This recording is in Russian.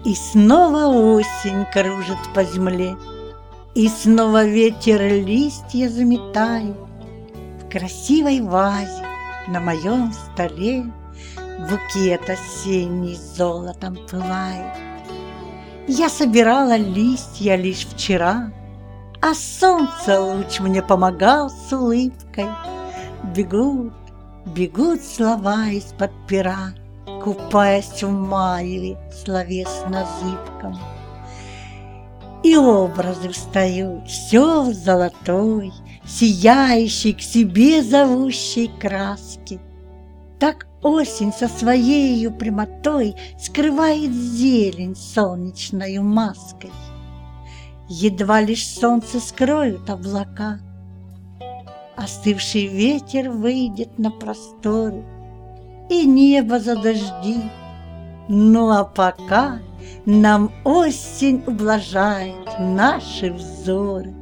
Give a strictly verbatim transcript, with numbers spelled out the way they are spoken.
И снова осень кружит по земле, и снова ветер листья заметает. В красивой вазе на моем столе букет осенний золотом пылает. Я собирала листья лишь вчера, а солнце луч мне помогал с улыбкой. Бегут, бегут слова из-под пера, купаясь в маеве словесно-зыбком. И образы встают, все в золотой, сияющей, к себе зовущей краски. Так осень со своею прямотой скрывает зелень солнечною маской. Едва лишь солнце скроют облака, остывший ветер выйдет на просторы, и небо задождит. Ну а пока нам осень ублажает наши взоры.